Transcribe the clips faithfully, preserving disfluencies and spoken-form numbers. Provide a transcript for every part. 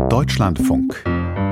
Deutschlandfunk.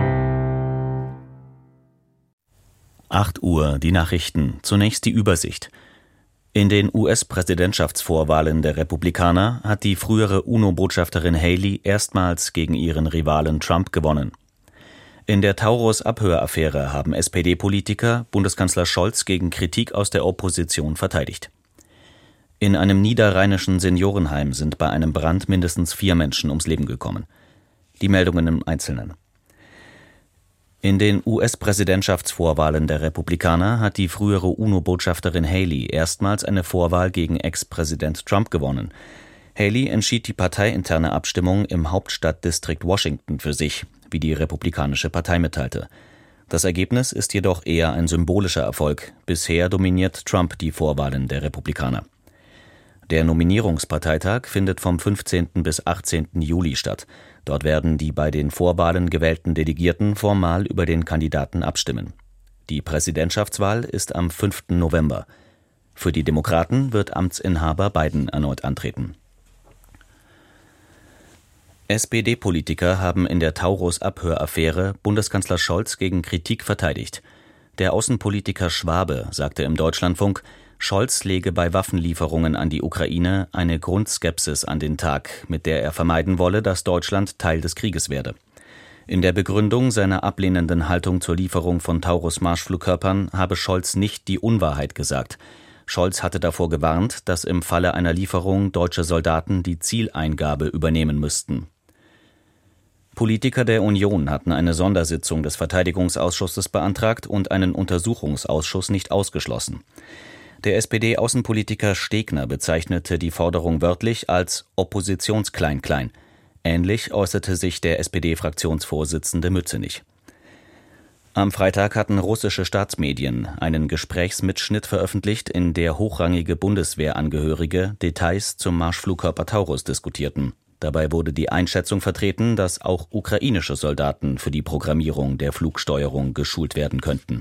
acht Uhr, die Nachrichten. Zunächst die Übersicht. In den U S-Präsidentschaftsvorwahlen der Republikaner hat die frühere UNO-Botschafterin Haley erstmals gegen ihren Rivalen Trump gewonnen. In der Taurus-Abhöraffäre haben S P D-Politiker Bundeskanzler Scholz gegen Kritik aus der Opposition verteidigt. In einem niederrheinischen Seniorenheim sind bei einem Brand mindestens vier Menschen ums Leben gekommen. Die Meldungen im Einzelnen. In den U S-Präsidentschaftsvorwahlen der Republikaner hat die frühere UNO-Botschafterin Haley erstmals eine Vorwahl gegen Ex-Präsident Trump gewonnen. Haley entschied die parteiinterne Abstimmung im Hauptstadtdistrikt Washington für sich, wie die republikanische Partei mitteilte. Das Ergebnis ist jedoch eher ein symbolischer Erfolg. Bisher dominiert Trump die Vorwahlen der Republikaner. Der Nominierungsparteitag findet vom fünfzehnten bis achtzehnten Juli statt. Dort werden die bei den Vorwahlen gewählten Delegierten formal über den Kandidaten abstimmen. Die Präsidentschaftswahl ist am fünften November. Für die Demokraten wird Amtsinhaber Biden erneut antreten. S P D-Politiker haben in der Taurus-Abhöraffäre Bundeskanzler Scholz gegen Kritik verteidigt. Der Außenpolitiker Schwabe sagte im Deutschlandfunk, Scholz lege bei Waffenlieferungen an die Ukraine eine Grundskepsis an den Tag, mit der er vermeiden wolle, dass Deutschland Teil des Krieges werde. In der Begründung seiner ablehnenden Haltung zur Lieferung von Taurus-Marschflugkörpern habe Scholz nicht die Unwahrheit gesagt. Scholz hatte davor gewarnt, dass im Falle einer Lieferung deutsche Soldaten die Zieleingabe übernehmen müssten. Politiker der Union hatten eine Sondersitzung des Verteidigungsausschusses beantragt und einen Untersuchungsausschuss nicht ausgeschlossen. Der S P D-Außenpolitiker Stegner bezeichnete die Forderung wörtlich als Oppositionsklein-Klein. Ähnlich äußerte sich der S P D-Fraktionsvorsitzende Mützenich. Am Freitag hatten russische Staatsmedien einen Gesprächsmitschnitt veröffentlicht, in der hochrangige Bundeswehrangehörige Details zum Marschflugkörper Taurus diskutierten. Dabei wurde die Einschätzung vertreten, dass auch ukrainische Soldaten für die Programmierung der Flugsteuerung geschult werden könnten.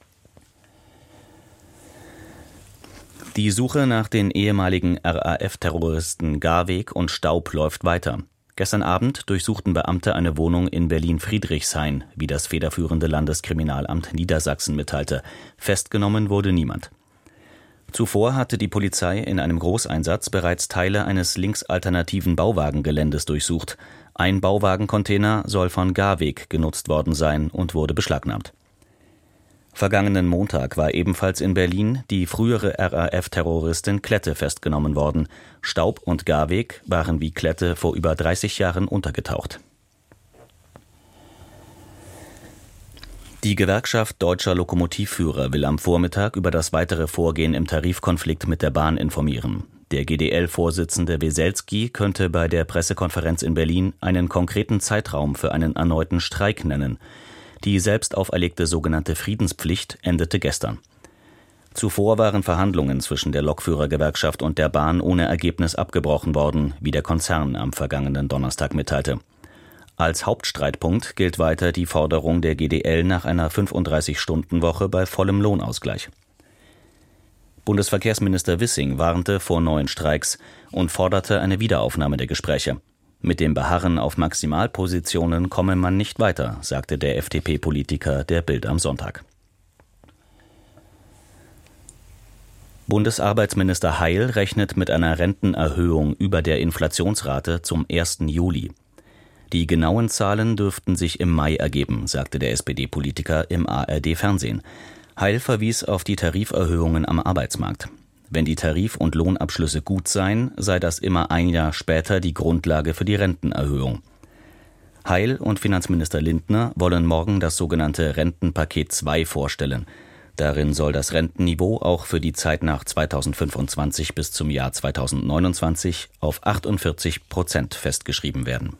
Die Suche nach den ehemaligen R A F-Terroristen Garweg und Staub läuft weiter. Gestern Abend durchsuchten Beamte eine Wohnung in Berlin-Friedrichshain, wie das federführende Landeskriminalamt Niedersachsen mitteilte. Festgenommen wurde niemand. Zuvor hatte die Polizei in einem Großeinsatz bereits Teile eines linksalternativen Bauwagengeländes durchsucht. Ein Bauwagencontainer soll von Garweg genutzt worden sein und wurde beschlagnahmt. Vergangenen Montag war ebenfalls in Berlin die frühere R A F-Terroristin Klette festgenommen worden. Staub und Garweg waren wie Klette vor über dreißig Jahren untergetaucht. Die Gewerkschaft deutscher Lokomotivführer will am Vormittag über das weitere Vorgehen im Tarifkonflikt mit der Bahn informieren. Der G D L-Vorsitzende Weselski könnte bei der Pressekonferenz in Berlin einen konkreten Zeitraum für einen erneuten Streik nennen. Die selbst auferlegte sogenannte Friedenspflicht endete gestern. Zuvor waren Verhandlungen zwischen der Lokführergewerkschaft und der Bahn ohne Ergebnis abgebrochen worden, wie der Konzern am vergangenen Donnerstag mitteilte. Als Hauptstreitpunkt gilt weiter die Forderung der G D L nach einer fünfunddreißig-Stunden-Woche bei vollem Lohnausgleich. Bundesverkehrsminister Wissing warnte vor neuen Streiks und forderte eine Wiederaufnahme der Gespräche. Mit dem Beharren auf Maximalpositionen komme man nicht weiter, sagte der F D P-Politiker der Bild am Sonntag. Bundesarbeitsminister Heil rechnet mit einer Rentenerhöhung über der Inflationsrate zum ersten Juli. Die genauen Zahlen dürften sich im Mai ergeben, sagte der S P D-Politiker im A R D-Fernsehen. Heil verwies auf die Tariferhöhungen am Arbeitsmarkt. Wenn die Tarif- und Lohnabschlüsse gut seien, sei das immer ein Jahr später die Grundlage für die Rentenerhöhung. Heil und Finanzminister Lindner wollen morgen das sogenannte Rentenpaket zwei vorstellen. Darin soll das Rentenniveau auch für die Zeit nach zweitausendfünfundzwanzig bis zum Jahr zweitausendneunundzwanzig auf achtundvierzig Prozent festgeschrieben werden.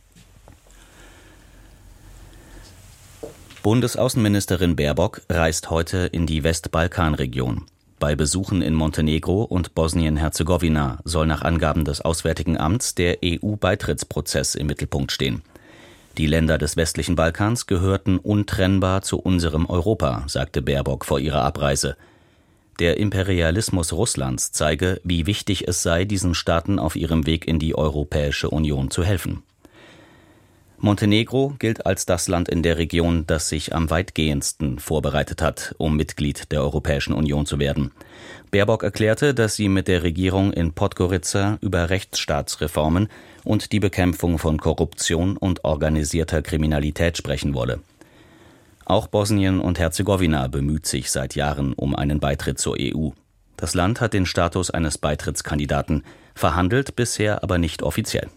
Bundesaußenministerin Baerbock reist heute in die Westbalkanregion. Bei Besuchen in Montenegro und Bosnien-Herzegowina soll nach Angaben des Auswärtigen Amts der E U-Beitrittsprozess im Mittelpunkt stehen. Die Länder des westlichen Balkans gehörten untrennbar zu unserem Europa, sagte Baerbock vor ihrer Abreise. Der Imperialismus Russlands zeige, wie wichtig es sei, diesen Staaten auf ihrem Weg in die Europäische Union zu helfen. Montenegro gilt als das Land in der Region, das sich am weitgehendsten vorbereitet hat, um Mitglied der Europäischen Union zu werden. Baerbock erklärte, dass sie mit der Regierung in Podgorica über Rechtsstaatsreformen und die Bekämpfung von Korruption und organisierter Kriminalität sprechen wolle. Auch Bosnien und Herzegowina bemüht sich seit Jahren um einen Beitritt zur E U. Das Land hat den Status eines Beitrittskandidaten, verhandelt bisher aber nicht offiziell.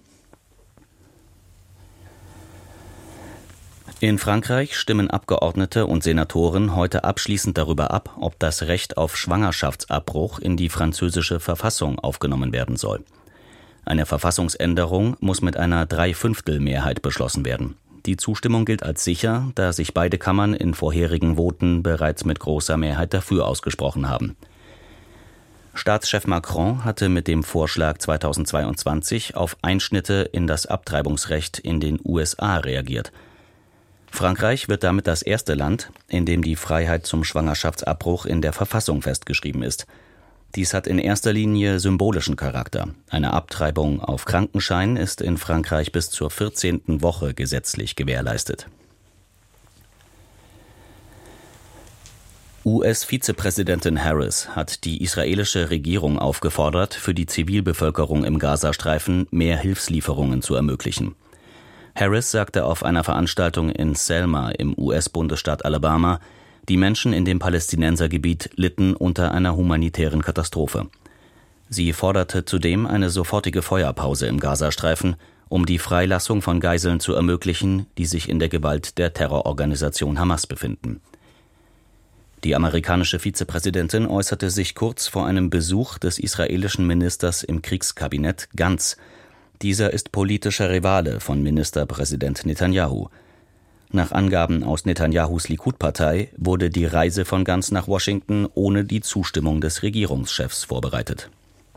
In Frankreich stimmen Abgeordnete und Senatoren heute abschließend darüber ab, ob das Recht auf Schwangerschaftsabbruch in die französische Verfassung aufgenommen werden soll. Eine Verfassungsänderung muss mit einer Dreiviertelmehrheit beschlossen werden. Die Zustimmung gilt als sicher, da sich beide Kammern in vorherigen Voten bereits mit großer Mehrheit dafür ausgesprochen haben. Staatschef Macron hatte mit dem Vorschlag zweitausendzweiundzwanzig auf Einschnitte in das Abtreibungsrecht in den U S A reagiert. Frankreich wird damit das erste Land, in dem die Freiheit zum Schwangerschaftsabbruch in der Verfassung festgeschrieben ist. Dies hat in erster Linie symbolischen Charakter. Eine Abtreibung auf Krankenschein ist in Frankreich bis zur vierzehnten Woche gesetzlich gewährleistet. U S-Vizepräsidentin Harris hat die israelische Regierung aufgefordert, für die Zivilbevölkerung im Gazastreifen mehr Hilfslieferungen zu ermöglichen. Harris sagte auf einer Veranstaltung in Selma im U S-Bundesstaat Alabama, die Menschen in dem Palästinensergebiet litten unter einer humanitären Katastrophe. Sie forderte zudem eine sofortige Feuerpause im Gazastreifen, um die Freilassung von Geiseln zu ermöglichen, die sich in der Gewalt der Terrororganisation Hamas befinden. Die amerikanische Vizepräsidentin äußerte sich kurz vor einem Besuch des israelischen Ministers im Kriegskabinett Gantz. Dieser ist politischer Rivale von Ministerpräsident Netanyahu. Nach Angaben aus Netanyahus Likud-Partei wurde die Reise von Gantz nach Washington ohne die Zustimmung des Regierungschefs vorbereitet.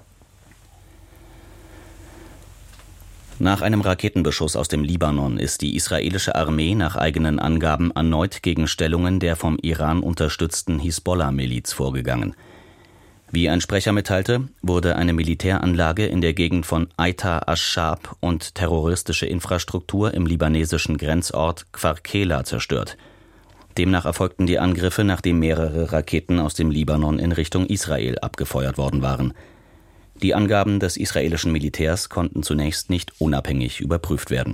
Nach einem Raketenbeschuss aus dem Libanon ist die israelische Armee nach eigenen Angaben erneut gegen Stellungen der vom Iran unterstützten Hisbollah-Miliz vorgegangen. Wie ein Sprecher mitteilte, wurde eine Militäranlage in der Gegend von Aita ash-Shab und terroristische Infrastruktur im libanesischen Grenzort Kfar Kela zerstört. Demnach erfolgten die Angriffe, nachdem mehrere Raketen aus dem Libanon in Richtung Israel abgefeuert worden waren. Die Angaben des israelischen Militärs konnten zunächst nicht unabhängig überprüft werden.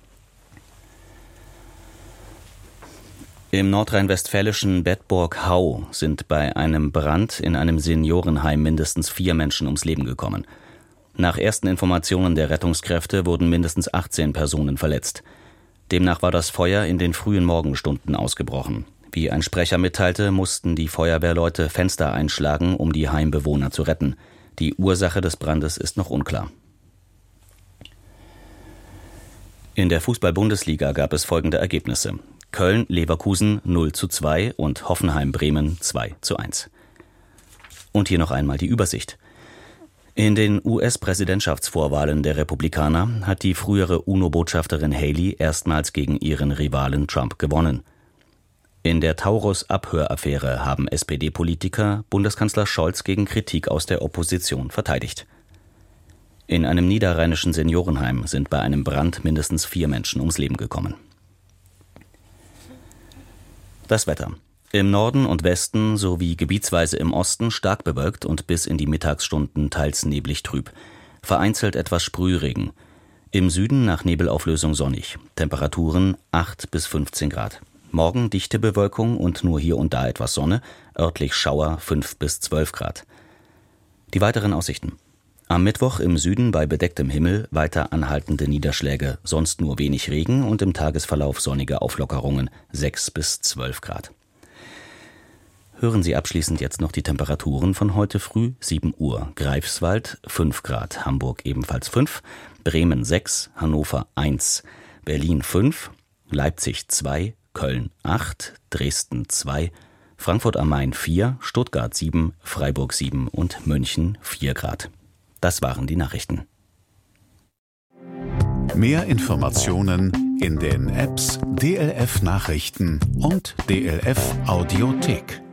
Im nordrhein-westfälischen Bedburg-Hau sind bei einem Brand in einem Seniorenheim mindestens vier Menschen ums Leben gekommen. Nach ersten Informationen der Rettungskräfte wurden mindestens achtzehn Personen verletzt. Demnach war das Feuer in den frühen Morgenstunden ausgebrochen. Wie ein Sprecher mitteilte, mussten die Feuerwehrleute Fenster einschlagen, um die Heimbewohner zu retten. Die Ursache des Brandes ist noch unklar. In der Fußball-Bundesliga gab es folgende Ergebnisse: Köln-Leverkusen null zu zwei und Hoffenheim-Bremen zwei zu eins. Und hier noch einmal die Übersicht. In den U S-Präsidentschaftsvorwahlen der Republikaner hat die frühere UNO-Botschafterin Haley erstmals gegen ihren Rivalen Trump gewonnen. In der Taurus-Abhöraffäre haben S P D-Politiker Bundeskanzler Scholz gegen Kritik aus der Opposition verteidigt. In einem niederrheinischen Seniorenheim sind bei einem Brand mindestens vier Menschen ums Leben gekommen. Das Wetter. Im Norden und Westen sowie gebietsweise im Osten stark bewölkt und bis in die Mittagsstunden teils neblig trüb. Vereinzelt etwas Sprühregen. Im Süden nach Nebelauflösung sonnig. Temperaturen acht bis fünfzehn Grad. Morgen dichte Bewölkung und nur hier und da etwas Sonne. Örtlich Schauer fünf bis zwölf Grad. Die weiteren Aussichten. Am Mittwoch im Süden bei bedecktem Himmel weiter anhaltende Niederschläge, sonst nur wenig Regen und im Tagesverlauf sonnige Auflockerungen sechs bis zwölf Grad. Hören Sie abschließend jetzt noch die Temperaturen von heute früh: sieben Uhr Greifswald fünf Grad, Hamburg ebenfalls fünf, Bremen sechs, Hannover eins, Berlin fünf, Leipzig zwei, Köln acht, Dresden zwei, Frankfurt am Main vier, Stuttgart sieben, Freiburg sieben und München vier Grad. Das waren die Nachrichten. Mehr Informationen in den Apps D L F Nachrichten und D L F Audiothek.